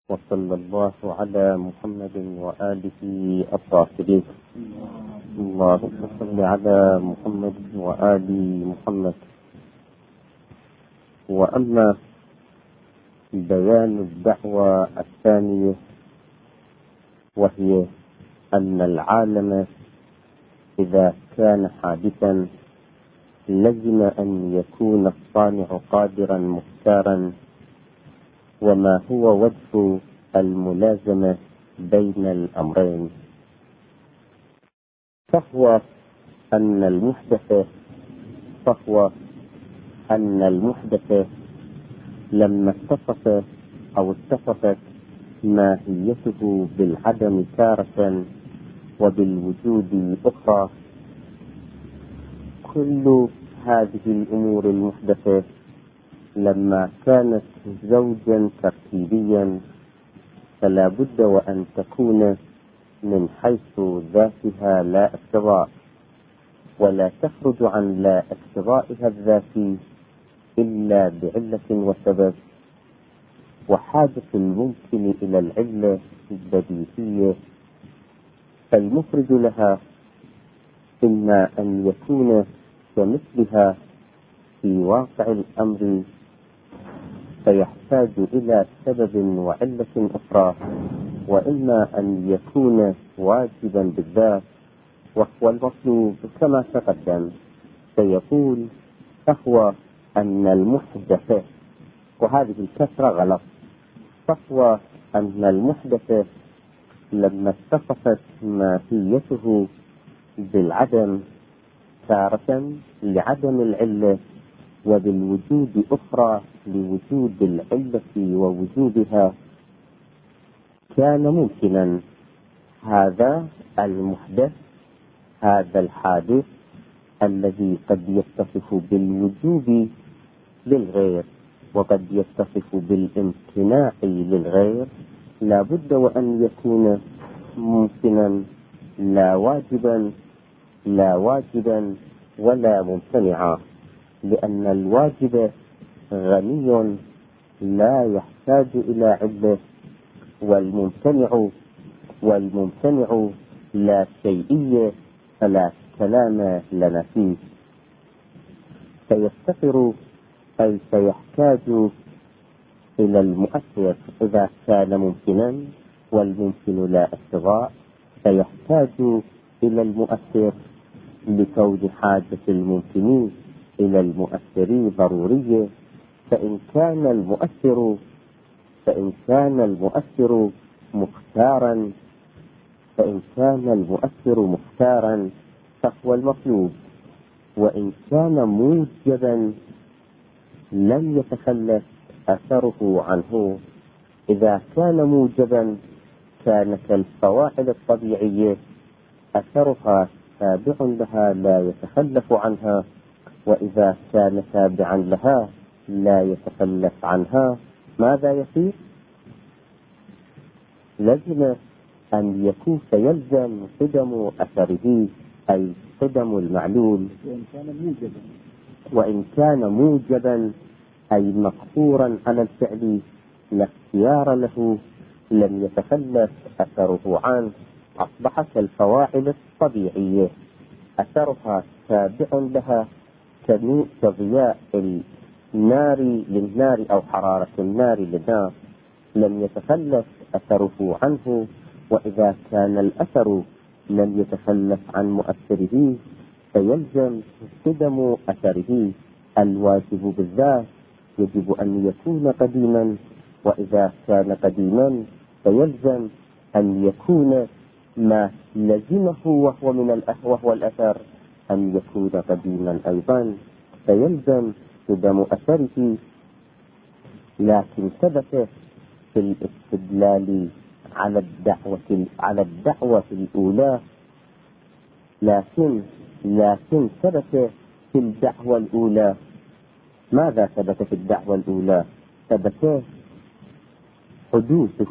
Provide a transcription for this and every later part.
وصلى الله على محمد وآله الطاهرين. اللهم صل على محمد وآل محمد. وأما بيان الدعوة الثانية، وهي أن العالم إذا كان حادثا لزم أن يكون الصانع قادرا مختارا، وما هو وجه الملازمة بين الأمرين؟ فهو أن المحدث لما اتصفت ماهيته بالعدم تارة وبالوجود أخرى، كل هذه الأمور المحدثة لما كانت زوجا تركيبيا فلا بد وأن تكون من حيث ذاتها لا اقتضاء، ولا تخرج عن لا اقتضائها الذاتي إلا بعلة وسبب، وحاجة الممكن إلى العلة البديهية، فالمخرج لها إما أن يكون كمثلها في واقع الأمر فيحتاج إلى سبب وعلة أخرى، وإما أن يكون واجبا بالذات وهو المطلوب كما تقدم. فيقول فهو أن المحدث، وهذه الكسرة غلط، فهو أن المحدث لما اتصفت ماهيته بالعدم تارة لعدم العلة، وبالوجود أخرى لوجود العلة ووجودها، كان ممكنا هذا المحدث، هذا الحادث الذي قد يتصف بالوجود للغير وقد يتصف بالامتناع للغير، لا بد وأن يكون ممكنا لا واجبا ولا ممتنعا، لأن الواجب غني لا يحتاج إلى علة، والممتنع لا شيئية فلا كلام لنا فيه. فيفتقر أي سيحتاج إلى المؤثر إذا كان ممكنا، والممكن لا اقتضاء، فيحتاج إلى المؤثر لكون حاجة الممكنين إلى المؤثر ضرورية. فإن كان المؤثر مختارا فهو المطلوب، وإن كان موجبا لم يتخلف أثره عنه. إذا كان موجبا كان كالفواعل الطبيعية أثرها تابع لها لا يتخلف عنها، وإذا كان تابعا لها لا يتخلف عنها، ماذا يصير؟ لازم أن يكون فيلزم قدم أثره أي قدم المعلول. وإن كان موجبا أي مقهورا على الفعل لا اختيار له لم يتخلف أثره عنه، أصبحت الفواعل الطبيعية أثرها تابع لها كضياء النار للنار أو حرارة النار للنار، لم يتخلف أثره عنه. وإذا كان الأثر لم يتخلف عن مؤثره فيلزم قدم أثره. الواجب بالذات يجب أن يكون قديما، وإذا كان قديما فيلزم أن يكون ما لزمه وهو الأثر أن يكون قديما أيضا، فيلزم قدم أثره. لكن ثبت في الاستدلال على الدعوة الأولى، لكن ثبت في الدعوة الأولى. ماذا ثبت في الدعوة الأولى؟ ثبت حدوثه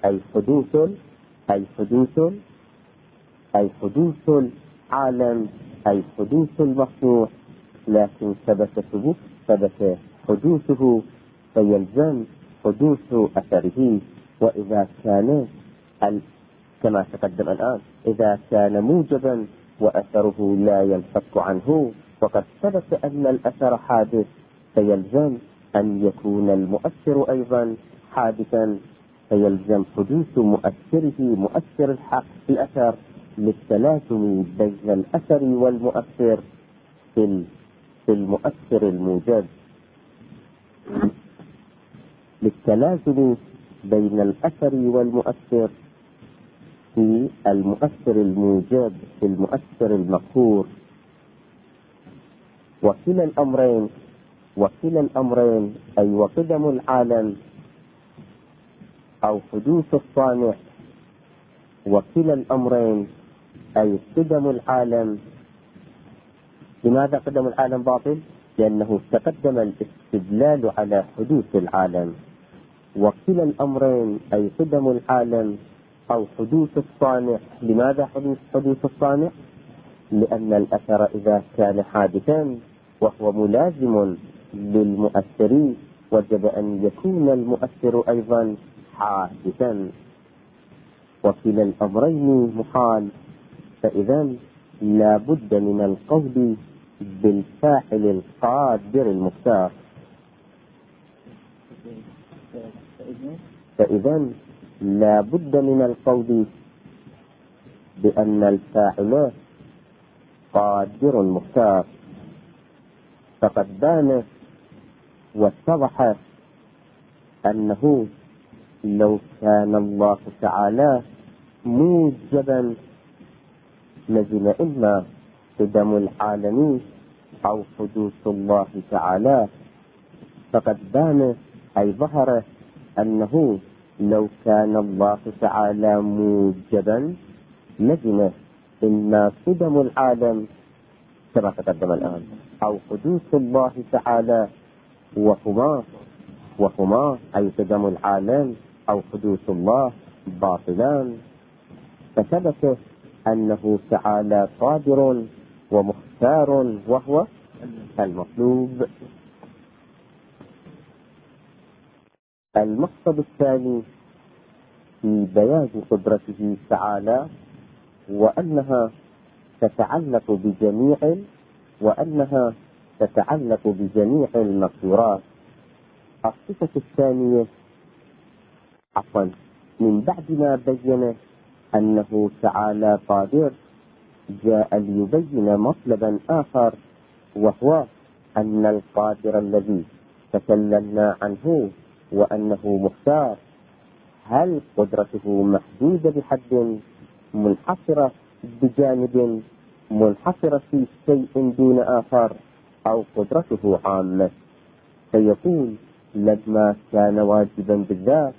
أي حدوث العالم أي حدوث المصنوع، لكن ثبت حدوثه فيلزم حدوث أثره. وإذا كان كما تقدم الآن إذا كان موجبا وأثره لا ينفك عنه وقد ثبت أن الأثر حادث، فيلزم أن يكون المؤثر أيضا حادثا، فيلزم حدوث مؤثره مؤثر الأثر للتلازم بين الأثر والمؤثر في المؤثر الموجب، للتلازم بين الأثر والمؤثر في المؤثر الموجب في المؤثر المقهور. وكلا الأمرين أي وقدم العالم أو حدوث الصانع، وكلا الأمرين أي قدم العالم. لماذا قدم العالم باطل؟ لأنه تقدم الاستدلال على حدوث العالم. وكلا الأمرين أي قدم العالم أو حدوث الصانع. لماذا حدوث الصانع؟ لأن الأثر إذا كان حادثا وهو ملازم للمؤثر وجب أن يكون المؤثر أيضا حادثا، وكلا الأمرين محال، فإذا لا بد من القول بالفاعل القادر المختار. فإذا لا بد من القول بأن الفاعل قادر مختار، فقد بان واتضح أنه لو كان الله تعالى موجبا لزم إما قدم العالم أو حدوث الله تعالى. فقد بان أي ظهر أنه لو كان الله تعالى موجبا لزم إما قدم العالم كما تقدم الآن أو حدوث الله تعالى، وهما أي قدم العالم أو حدوث الله باطلان. فثبت أنه تعالى قادر ومختار وهو المطلوب. المقصد الثاني في بيان قدرته تعالى وأنها تتعلق بجميع المقدورات. الصفة الثانية من بعد ما بين أنه تعالى قادر جاء ليبين مطلبا آخر، وهو أن القادر الذي تكلمنا عنه وأنه مختار، هل قدرته محدودة بحد، منحصرة بجانب، منحصرة في شيء دون آخر، أو قدرته عامة؟ فيقول لما كان واجبا بالذات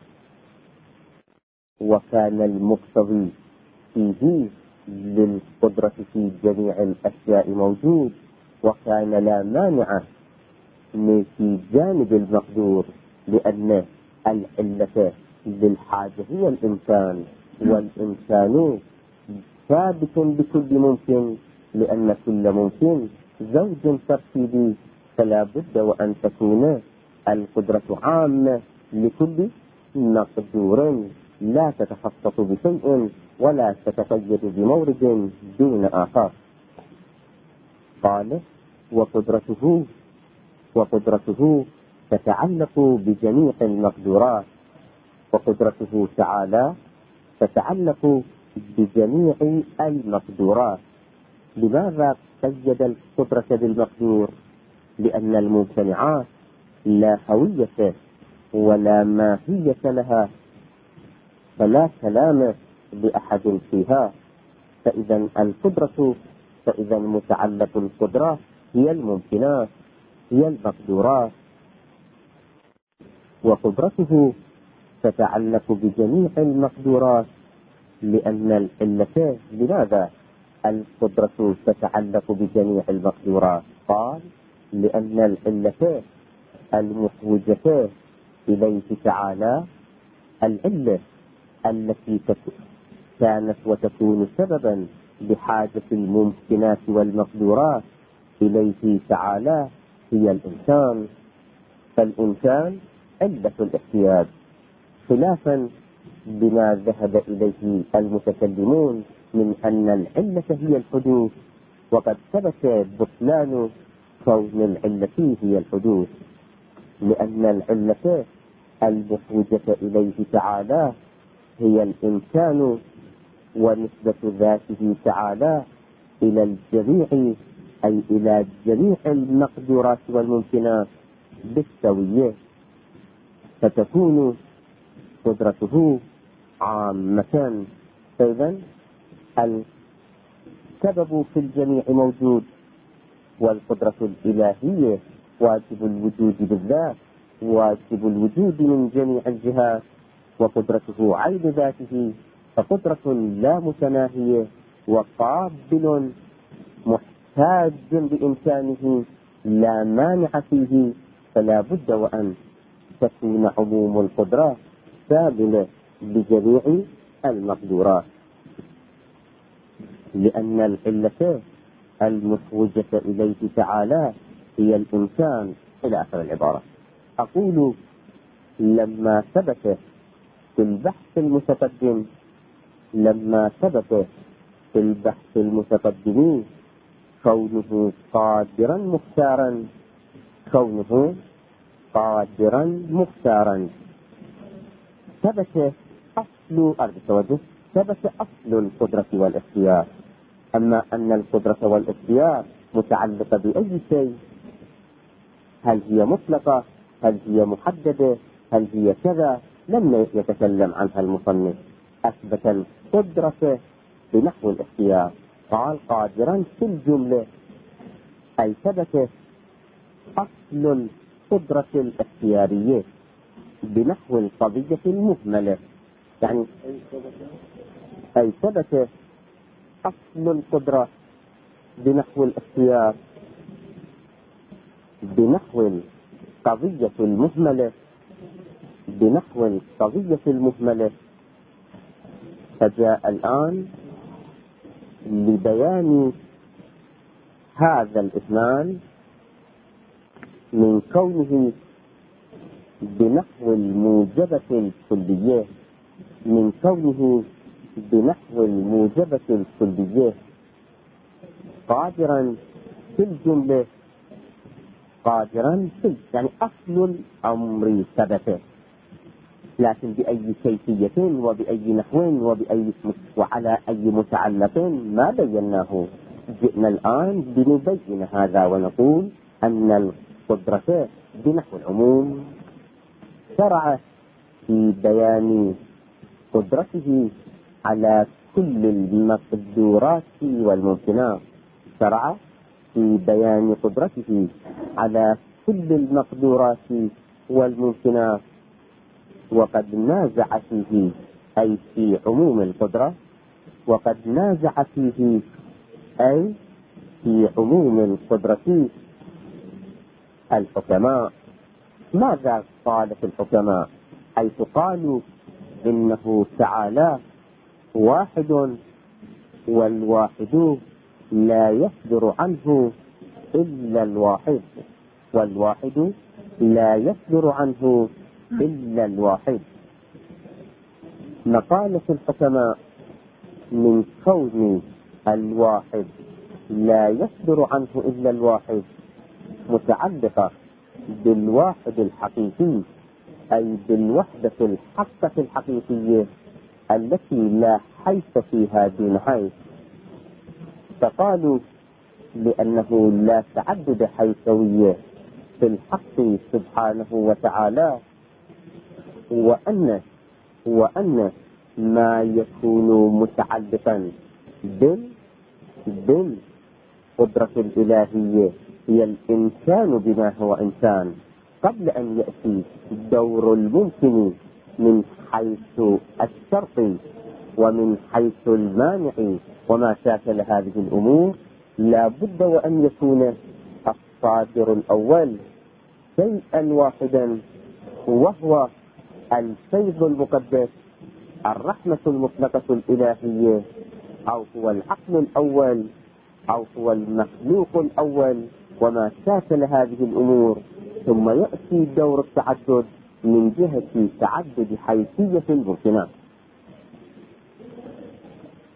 وكان المقتضي فيه للقدرة في جميع الأشياء موجود، وكان لا مانع في جانب المقدور، لأن العلة للحاجة هي الإنسان، والإنسان ثابت بكل ممكن، لأن كل ممكن زوج ترتيبي، فلا بد وأن تكون القدرة عامة لكل مقدور، لا تتخصص بشيء ولا تتقيد بمورد دون آخر. قال وقدرته تتعلق بجميع المقدورات، وقدرته تعالى تتعلق بجميع المقدورات. لماذا قيد القدرة بالمقدور؟ لأن الممتنعات لا هوية ولا ماهية لها، فلا كلام لأحد فيها. فإذا متعلق القدرة هي الممكنات، هي المقدورات، وقدرته تتعلق بجميع المقدورات، لأن العلة. لماذا القدرة تتعلق بجميع المقدورات؟ قال لأن العلة المحوجة إليه تعالى، العلة التي كانت وتكون سببا بحاجة الممكنات والمقدورات إليه تعالى، هي الإنسان. فالإنسان علة الاحتياج، خلافا بما ذهب إليه المتكلمون من أن العلة هي الحدوث، وقد ثبت بطلان كون العلة هي الحدوث، لأن العلة المخرجة إليه تعالى هي الإمكان، ونسبة ذاته تعالى إلى الجميع، أي إلى جميع المقدورات والممكنات بالسوية، فتكون قدرته عامة. فإذا السبب في الجميع موجود، والقدرة الإلهية واجب الوجود بالذات، واجب الوجود من جميع الجهات، وقدرته عين ذاته، فقدرة لا متناهية، وقابل محتاج بإمكانه لا مانع فيه، فلا بد وأن تكون عموم القدرة شاملة لجميع المقدورات، لأن العلة المخرجة إليه تعالى هي الإمكان، إلى آخر العبارة. أقول لما ثبت في البحث المتقدم كونه قادرا مختارا، ثبت أصل القدرة والاختيار. أما أن القدرة والاختيار متعلقة بأي شيء، هل هي مطلقة، هل هي محددة، هل هي كذا، لم يتكلم عنها المصنف. أثبت القدرة بنحو الاختيار، قال قادرا في الجملة، أي ثبت أصل القدرة الاختيارية بنحو القضية المهملة، يعني أي ثبت أصل القدرة بنحو الاختيار بنحو القضية المهملة. فجاء الآن لبيان هذا الإثنان من كونه بنحو الموجبة الكلية قادرا في الجملة، يعني أصل الأمر ثبت، لكن بأي كيفية وبأي نحو وعلى أي متعلق ما بيناه. جئنا الآن لنبين هذا ونقول أن القدرة بنحو العموم شرع في بيان قدرته على كل المقدورات والممكنات، وقد نازع فيه، أي في عموم القدرة، وقد نازع فيه أي في عموم القدرة الحكماء. ماذا قالت الحكماء؟ حيث قالوا إنه تعالى واحد، والواحد لا يصدر عنه إلا الواحد، مقالة الحكماء من كون الواحد لا يصدر عنه إلا الواحد متعلقة بالواحد الحقيقي، أي بالوحدة الحقة الحقيقية التي لا حيث فيها دون حيث. فقالوا لأنه لا تعدد حيثوية في الحق سبحانه وتعالى، وأن ما يكون متعلقا بالقدرة الإلهية هي الإمكان بما هو إمكان، قبل أن يأتي دور الممكن من حيث الشرط ومن حيث المانع وما شاكل هذه الأمور. لا بد وأن يكون الصادر الأول شيئا واحدا، وهو الفيض المقدس، الرحمة المطلقة الإلهية، أو هو العقل الأول، أو هو المخلوق الأول، وما شاكل هذه الأمور. ثم يأتي دور التعدد من جهة تعدد حيثية الممكنات.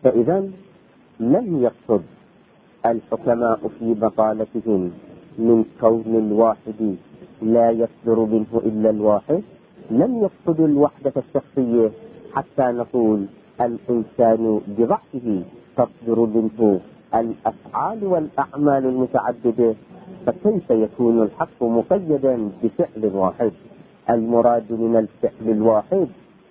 فإذا لم يقصد الحكماء في مقالتهم من كون الواحد لا يصدر منه إلا الواحد، لم يقصدوا الوحدة الشخصية حتى نقول الإنسان بضعفه تصدر منه الأفعال والأعمال المتعددة، فكيف يكون الحق مقيدا بفعل واحد؟ المراد من الفعل الواحد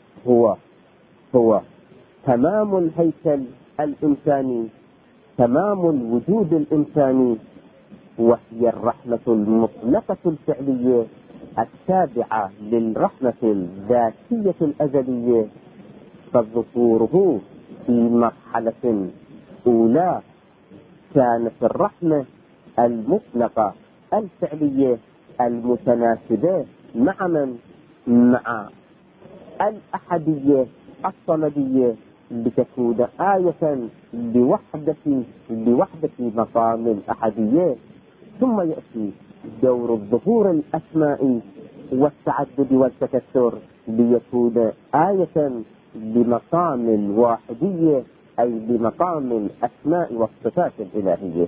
هو تمام الهيكل الإنساني، تمام الوجود الإنساني، وهي الرحمة المطلقة الفعلية التابعة للرحمة الذاتية الأزلية. فظهوره في مرحلة أولى كانت الرحمة المطلقة الفعلية المتناسبة مع من؟ مع الأحدية الصمدية، لتكون آية لوحدة مقام الأحدية. ثم يأتي دور الظهور الأسمائي والتعدد والتكثر ليكون آية بمقام الواحدية، أي بمقام الأسماء والصفات الإلهية.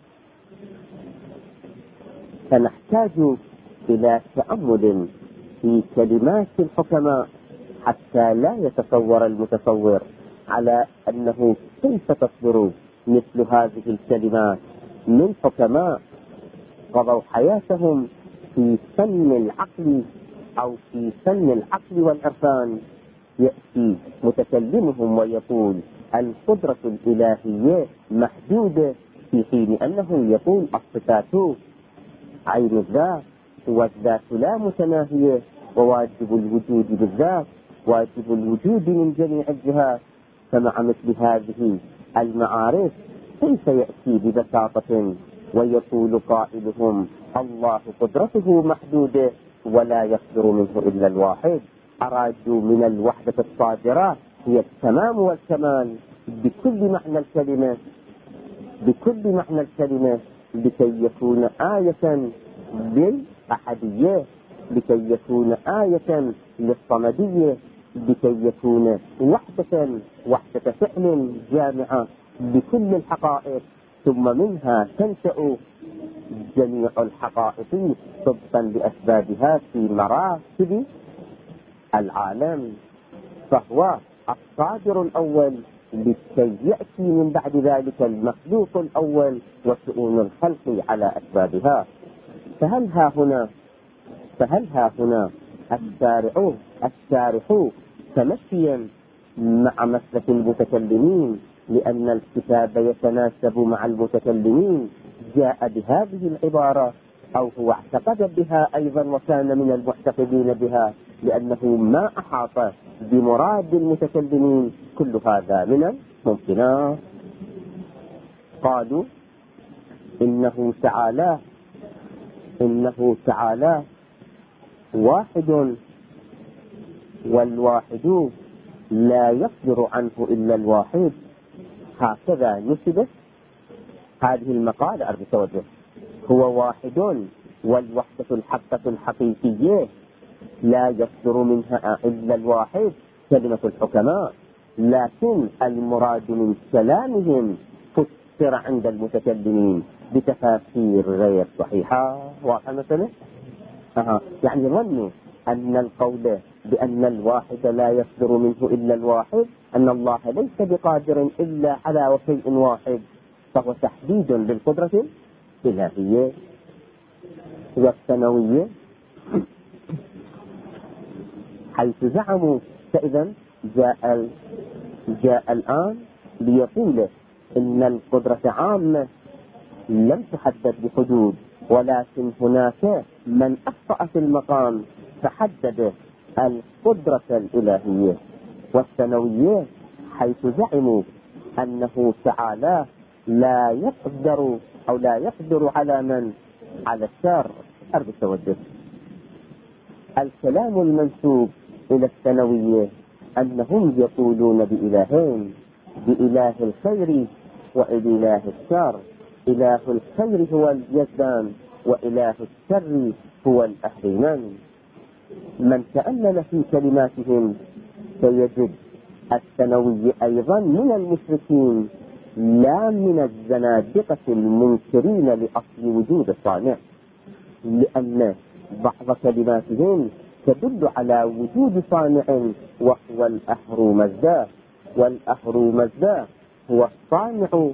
فنحتاج إلى تأمل في كلمات الحكماء حتى لا يتصور المتصور على أنه كيف تصدر مثل هذه الكلمات من حكماء قضوا حياتهم في فن العقل أو في فن العقل والعرفان. يأتي متكلمهم ويقول القدرة الإلهية محدودة، في حين أنه يقول الصفات عين الذات، والذات لا متناهية، وواجب الوجود بالذات واجب الوجود من جميع الجهات. فمع مثل هذه المعارف كيف يأتي ببساطة ويقول قائلهم الله قدرته محدودة ولا يصدر منه إلا الواحد؟ أرادوا من الوحدة الصادرة هي التمام والكمال بكل معنى الكلمة، بكل معنى الكلمة، لكي يكون آية للأحدية، لكي يكون آية للصمدية، لكي يكون وحدة فعل جامعة بكل الحقائق، ثم منها تنشأ جميع الحقائق طبقا لأسبابها في مراتب العالم. فهو الصادر الأول لكي يأتي من بعد ذلك المخلوق الأول وشؤون الخلق على أسبابها. فهل ها هنا الشارح تمشيا مع مسلك المتكلمين، لأن الكتاب يتناسب مع المتكلمين، جاء بهذه العبارة، أو هو اعتقد بها أيضا وكان من المعتقدين بها، لأنه ما أحاط بمراد المتكلمين. كل هذا من الممكنات. قالوا إنه تعالى واحد، والواحد لا يصدر عنه إلا الواحد. هكذا نسبت هذه المقالة الرسالة. هو واحد، والوحدة الحقة الحقيقية لا يصدر منها إلا الواحد، كلمة الحكماء. لكن المراد من كلامهم فسر عند المتكلمين بتفاسير غير صحيحة. واضح مثلا؟ يعني ظنوا أن القول بأن الواحد لا يصدر منه إلا الواحد، أن الله ليس بقادر إلا على شيء واحد، فهو تحديد للقدرة الإلهية والثانوية، حيث زعموا. فإذا جاء الآن ليقول إن القدرة عامة لم تحدد بحدود، ولكن هناك من أخطأ في المقام فحدد القدرة الإلهية والثانوية، حيث زعموا أنه تعالى لا يقدر على من؟ على الشر. أرجو التوجه. الكلام المنسوب إلى الثانوية أنهم يقولون بإلهين، بإله الخير وإله الشر. إله الخير هو اليزدان، وإله الشر هو الأهريمان. من تأمل في كلماتهم سيجد الثانوي أيضا من المشركين لا من الزنادقة المنكرين لأصل وجود الصانع، لأن بعض كلماتهم تدل على وجود صانع وهو الأهرومزدا، والأهرومزدا هو الصانع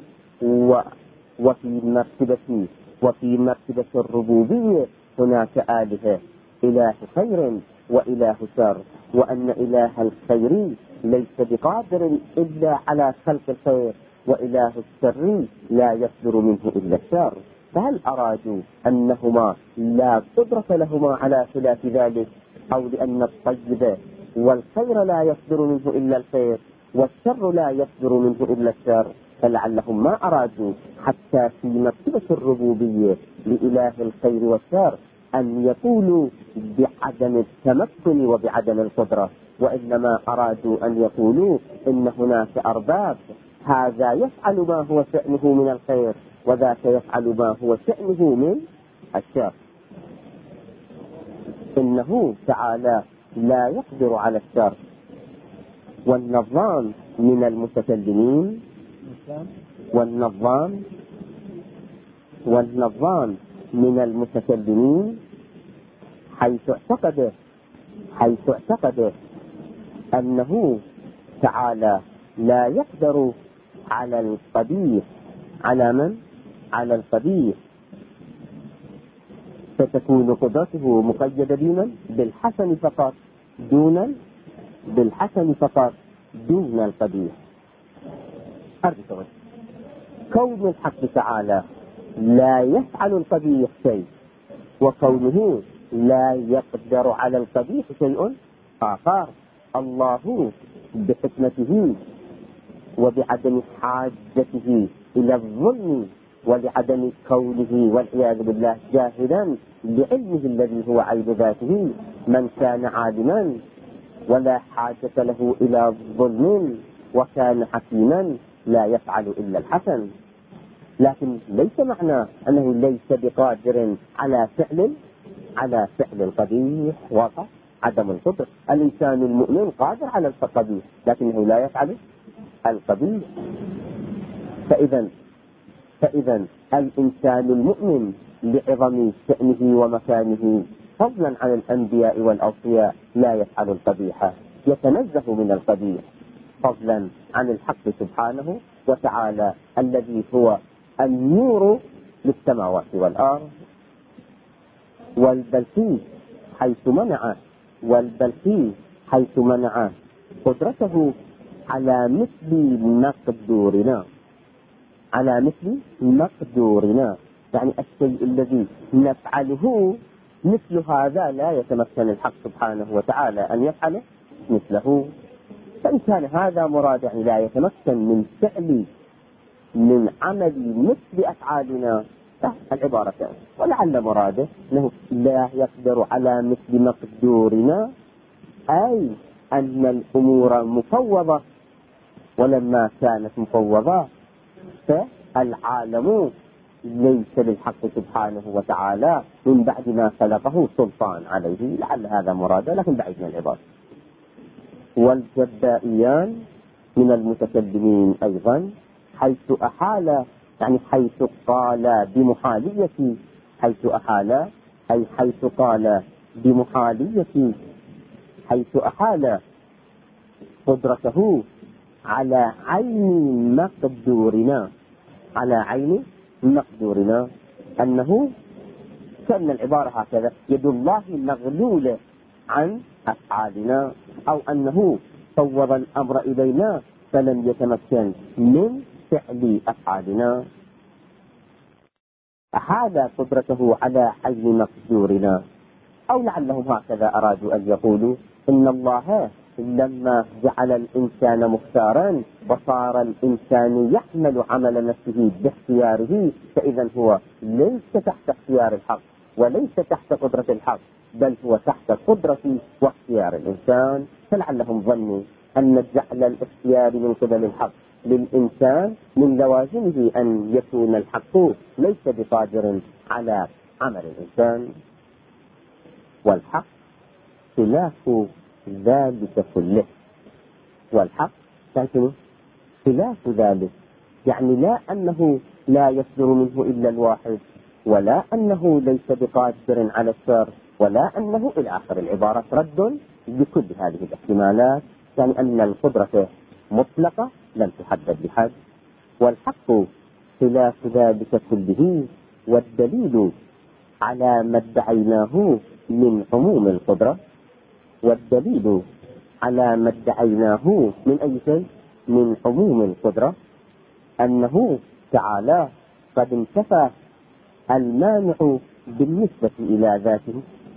وفي مرتبة الربوبية هناك آلهة، إله خير وإله شر، وأن إله الخير ليس بقادر إلا على خلق الخير، وإله الشر لا يصدر منه إلا الشر. فهل أرادوا أنهما لا قدرة لهما على خلاف ذلك، أو لأن الطيب والخير لا يصدر منه إلا الخير والشر لا يصدر منه إلا الشر؟ فلعلهم ما أرادوا حتى في مرتبة الربوبية لإله الخير والشر أن يقولوا بعدم التمكن وبعدم القدرة، وإنما أرادوا أن يقولوا إن هناك أرباب، هذا يفعل ما هو شأنه من الخير وذاك يفعل ما هو شأنه من الشر. إنه تعالى لا يقدر على الشر. والنظام من المتكلمين والنظام من المتكلمين حيث اعتقد أنه تعالى لا يقدر على القبيح، على من؟ على القبيح، فتكون قدرته مقيدة بمن؟ بالحسن فقط دون القبيح. كون الحق تعالى لا يفعل القبيح شيء، وكونه لا يقدر على القبيح شيء آخر. الله بحكمته وبعدم حاجته إلى الظلم ولعدم كونه والعياذ بالله جاهلا بعلمه الذي هو عين ذاته، من كان عالما ولا حاجة له إلى الظلم وكان حكيما لا يفعل إلا الحسن. لكن ليس معنى أنه ليس بقادر على فعل القبيح، واقع عدم القدرة. الإنسان المؤمن قادر على القبيح لكنه لا يفعل القبيح. فإذا الإنسان المؤمن لعظم شأنه ومكانه فضلا عن الأنبياء والأوصياء لا يفعل القبيح، يتنزه من القبيح فضلا عن الحق سبحانه وتعالى الذي هو النور للسماوات والأرض. والبلقي حيث منع قدرته على مثل مقدورنا، يعني الشيء الذي نفعله مثل هذا لا يتمكن الحق سبحانه وتعالى أن يفعل مثله. فإن كان هذا مراد يعني لا يتمكن من عمل مثل أفعالنا العبارة يعني. ولعل مراده أنه لا يقدر على مثل مقدورنا، أي أن الأمور مفوضة، ولما كانت مفوضة فالعالم ليس للحق سبحانه وتعالى من بعد ما خلقه سلطان عليه. لعل هذا مراده لكن بعيد من العبارة. والجبائيان من المتكلمين أيضا حيث أحال، يعني حيث قال بمحالية، حيث أحال قدرته على عين مقدورنا، أنه كأن العبارة هكذا: يد الله مغلولة عن أفعالنا، أو أنه فوض الأمر إلينا فلم يتمكن من فعل أفعالنا. أحال قدرته على عين مقدورنا، أو لعلهم هكذا أرادوا أن يقولوا إن الله لما جعل الإنسان مختارا وصار الإنسان يحمل عمل نفسه باختياره، فإذا هو ليس تحت اختيار الحق وليس تحت قدرة الحق، بل هو تحت قدرة واختيار الإنسان. فلعلهم ظنوا أن جعل الاختيار من قبل الحق للإنسان من لوازمه أن يكون الحق ليس بقادر على عمل الإنسان، والحق خلاف ذلك كله. والحق لكن خلاف ذلك، يعني لا أنه لا يصدر منه إلا الواحد، ولا أنه ليس بقادر على الشر، ولا أنه إلى آخر العبارة، رد لكل هذه الاحتمالات، يعني أن القدرة مطلقة لم تحدد بحد. والحق خلاف ذلك كله، والدليل على ما ادعيناه من عموم القدرة، والدليل على ما ادعيناه من أي شيء؟ من عموم القدرة، أنه تعالى قد انتفى المانع بالنسبة إلى ذاته.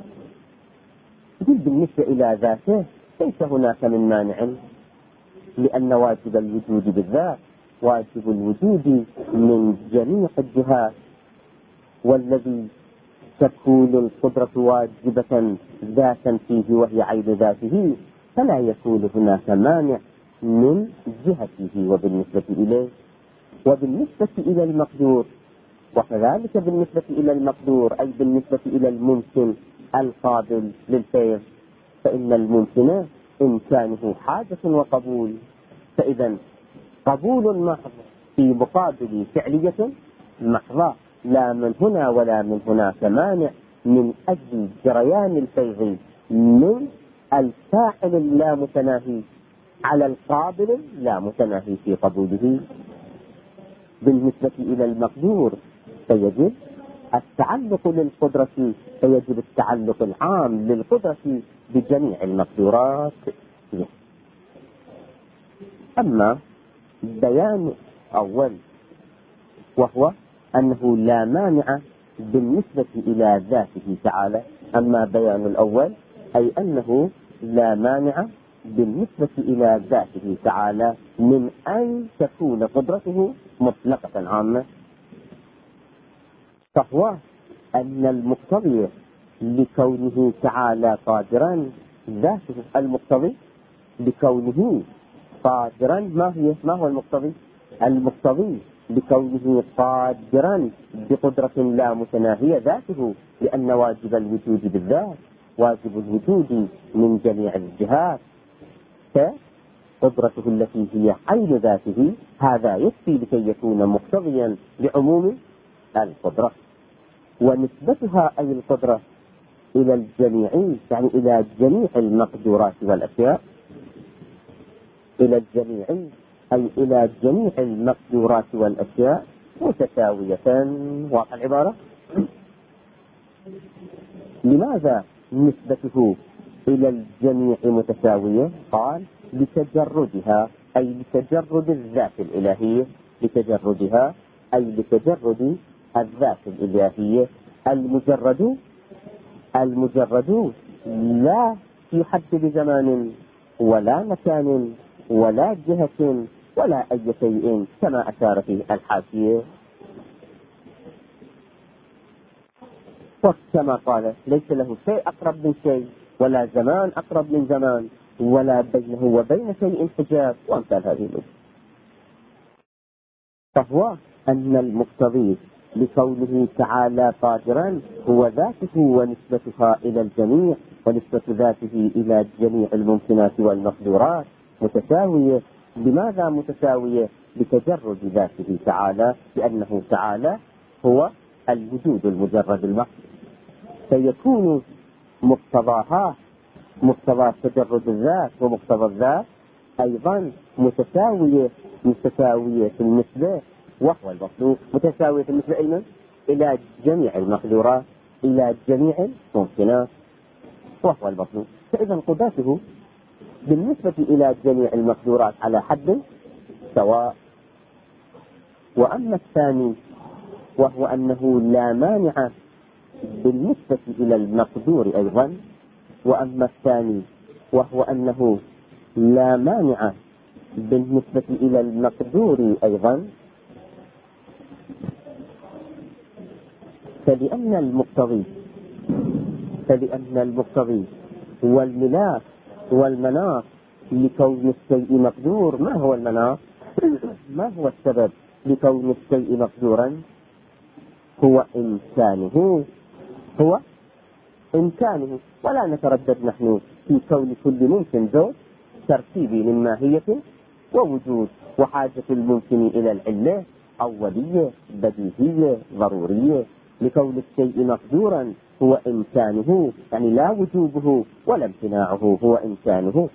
بالنسبة إلى ذاته ليس هناك من مانع، لأن واجب الوجود بالذات واجب الوجود من جميع الجهات، والذي تكون القدرة واجبة ذاتا فيه وهي عين ذاته، فلا يكون هناك مانع من جهته وبالنسبة إليه. وبالنسبة إلى المقدور، وكذلك بالنسبة إلى المقدور أي بالنسبة إلى الممكن القابل للفيض، فإن الممكن إمكانه حاجة وقبول، فإذا قبول محض في مقابل فعلية محضة، لا من هنا ولا من هناك مانع من أجل جريان الفيض من الفاعل اللامتناهي على القابل لا متناهي في قبوله. بالنسبة إلى المقدور فيجب التعلق للقدرة، فيجب التعلق العام للقدرة بجميع المقدورات. أما بيان أول وهو أنه لا مانع بالنسبة إلى ذاته تعالى، أما بيان الأول أي أنه لا مانع بالنسبة إلى ذاته تعالى من أن تكون قدرته مطلقة عامة، فهو أن المقتضي لكونه تعالى قادرا ذاته، المقتضي لكونه قادرا ما هو المقتضي؟ المقتضي لكونه قادرا بقدرة لا متناهية ذاته، لأن واجب الوجود بالذات واجب الوجود من جميع الجهات، فقدرته التي هي عين ذاته هذا يكفي لكي يكون مقتضيا لعموم القدرة. ونسبتها أي القدرة إلى الجميع، يعني إلى جميع المقدورات والأشياء، إلى الجميع أي إلى جميع المقدورات والأشياء متساوية. واضح العبارة؟ لماذا نسبته إلى الجميع متساوية؟ قال لتجردها، أي لتجرد الذات الإلهية، لتجردها أي لتجرد الذات الإلهية. المجرد لا يحدد زمان ولا مكان ولا جهة ولا أي شيء، كما أشار فيه الحاشية، وكما قال ليس له شيء أقرب من شيء، ولا زمان أقرب من زمان، ولا بينه وبين شيء حجاب، وأمثال هذه الأمور. فهو أن المقتضي لكونه تعالى قادرا هو ذاته ونسبتها إلى الجميع، ونسبة ذاته إلى جميع الممكنات والمقدورات متساوية. لماذا متساوية؟ لتجرد ذاته تعالى، لأنه تعالى هو الوجود المجرد المحض، فيكون مقتضاها مقتضى تجرد الذات ومقتضى الذات أيضا متساوية في النسبة، وهو المطلوب متساوية في النسبة أيضا إلى جميع المقدورات، إلى جميع الممكنات، وهو المطلوب. فإذا قدرته بالنسبة إلى جميع المقدورات على حد سواء. وأما الثاني وهو أنه لا مانع بالنسبة إلى المقدور أيضا، وأما الثاني وهو أنه لا مانع بالنسبة إلى المقدور أيضا، فلأن المقتضي هو الملاك والمناط لكون الشيء مقدور. ما هو المناط؟ ما هو السبب لكون الشيء مقدورا؟ هو إمكانه، ولا نتردد نحن في كون كل ممكن ذو ترتيبي من ماهية ووجود وحاجة الممكن إلى العلة أولية بديهية ضرورية. لكون الشيء مقدورا هو إمكانه، يعني لا وجوبه ولا امتناعه، هو إمكانه.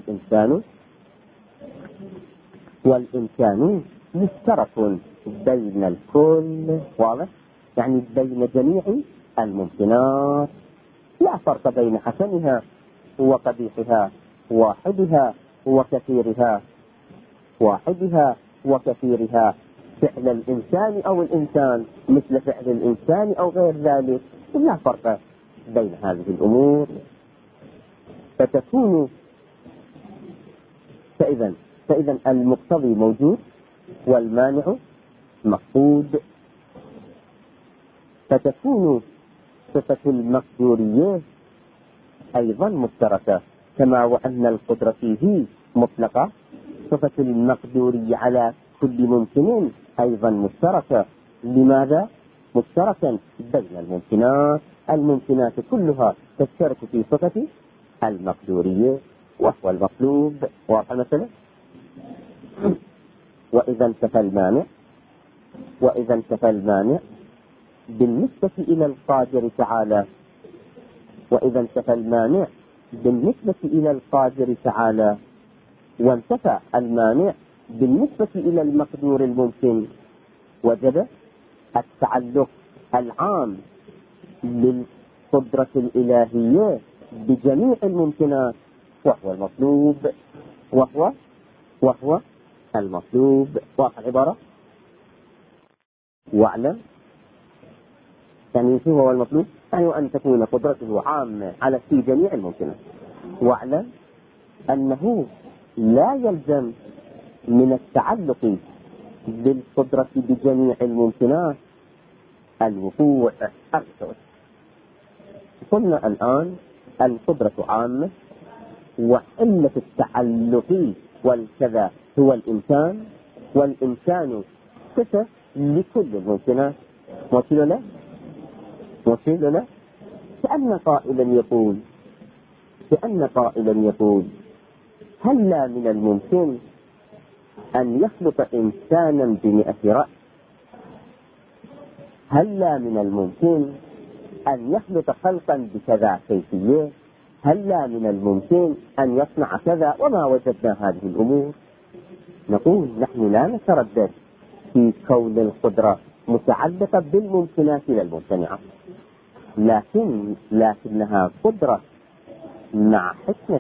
والإمكان مشترك بين الكل، واضح؟ يعني بين جميع الممكنات، لا فرق بين حسنها وقبيحها، واحدها وكثيرها، فعل الإنسان أو الإنسان مثل فعل الإنسان أو غير ذلك، لا فرق بين هذه الأمور. فإذا المقتضي موجود والمانع مفقود، فتكون صفة المقدورية أيضا مشتركة، كما وأن القدرة فيه مطلقة، صفة المقدورية على كل ممكن أيضا مشتركة. لماذا؟ مشتركا بين الممكنات كلها تشترك في صفة المقدورية، وهو المطلوب. واضح مثلا؟ وإذا انتفى المانع بالنسبة إلى القادر تعالى، وانتفى المانع بالنسبة إلى المقدور الممكن، وجب التعلق العام للقدرة الإلهية بجميع الممكنات، وهو المطلوب. واضح العبارة؟ واعلم، يعني شو هو المطلوب؟ يعني أن تكون قدرته عامة على في جميع الممكنات. واعلم أنه لا يلزم من التعلق بالقدرة بجميع الممكنات الوقوع. قلنا الآن القدرة عامة، وعلة التعلق والكذا هو الإمكان، والإمكان صفة لكل الممكنات. موصل له كأن قائلا يقول هل لا من الممكن أن يخلق إنسانا ب100 رأس؟ هل لا من الممكن أن يخلق خلقا بكذا كيفية؟ هل لا من الممكن أن يصنع كذا؟ وما وجدنا هذه الأمور. نقول نحن لا نتردد في كون القدرة متعلقة بالممكنات لا الممتنعة، لكنها قدرة مع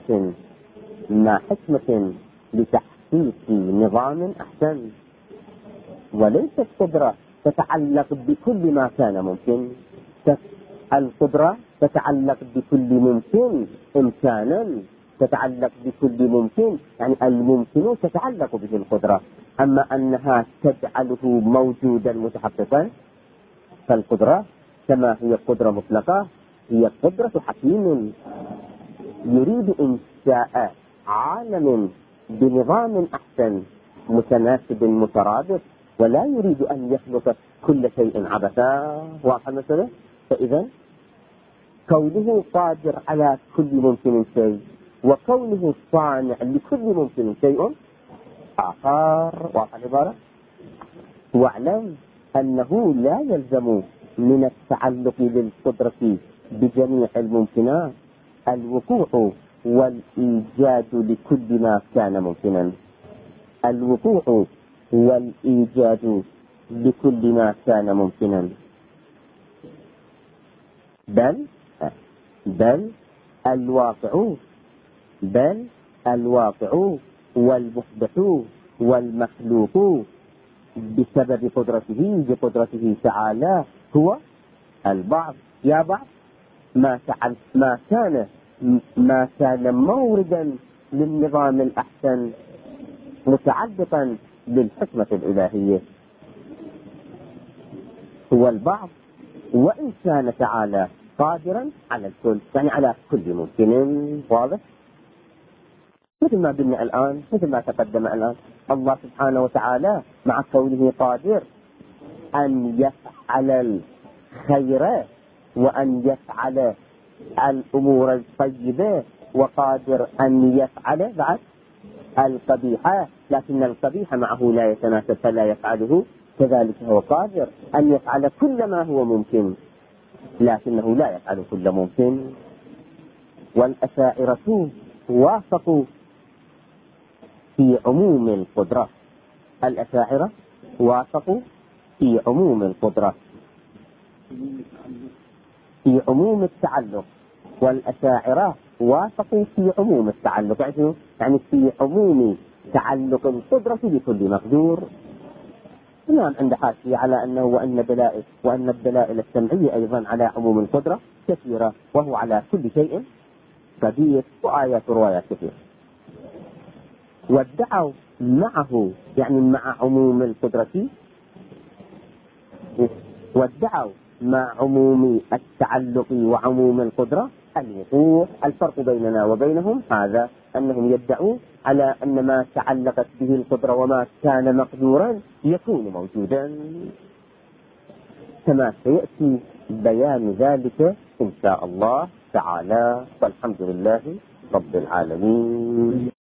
حكمة لتحقيق نظام أحسن، وليست قدرة تتعلق بكل ما كان ممكن. القدرة تتعلق بكل ممكن إمكانا، تتعلق بكل ممكن، يعني الممكن تتعلق به القدرة. أما أنها تجعله موجودا متحققا، فالقدرة كما هي قدرة مطلقة هي قدرة حكيم يريد إنشاء عالم بنظام أحسن متناسب مترابط، ولا يريد أن يخلق كل شيء عبثا. واضح المسألة؟ فإذا كونه قادر على كل ممكن شيء، وكونه صانع لكل ممكن شيء آخر. واضح العبارة؟ واعلم أنه لا يلزم من التعلق للقدرة بجميع الممكنات الوقوع والإيجاد لكل ما كان ممكنا. الوقوع والإيجاد لكل ما كان ممكنا، بل الواقع والمحدث والمخلوق بسبب بقدرته تعالى هو البعض. يا بعض ما كان موردا للنظام الأحسن متعلقا بالحكمة الإلهية هو البعض، وإن كان تعالى قادرا على الكل، يعني على كل ممكن. واضح؟ مثل ما قلنا الآن، مثل ما تقدم الآن، الله سبحانه وتعالى مع كونه قادر أن يفعل الخير وأن يفعل الأمور الطيبة، وقادر أن يفعل بعد القبيح، لكن القبيح معه لا يتناسب فلا يفعله، كذلك هو قادر أن يفعل كل ما هو ممكن لكنه لا يفعل كل ممكن. والأشاعرة وافقوا في عموم القدرة، الأشاعرة وافقوا في عموم القدرة، في عموم التعلق، والأشاعرة وافقوا في عموم التعلق، يعني في عموم تعلق القدرة بكل مقدور. نعم، عند حاشية على أنه وأن الدلائل السمعية أيضا على عموم القدرة كثيرة، وهو على كل شيء قدير، وآيات وروايات كثيرة. وادعوا معه، يعني مع عموم القدرة، وادعوا مع عموم التعلق وعموم القدرة الوقوع. الفرق بيننا وبينهم هذا، أنهم يدعون على أن ما تعلقت به القدرة وما كان مقدورا يكون موجودا، كما سيأتي بيان ذلك إن شاء الله تعالى، والحمد لله رب العالمين.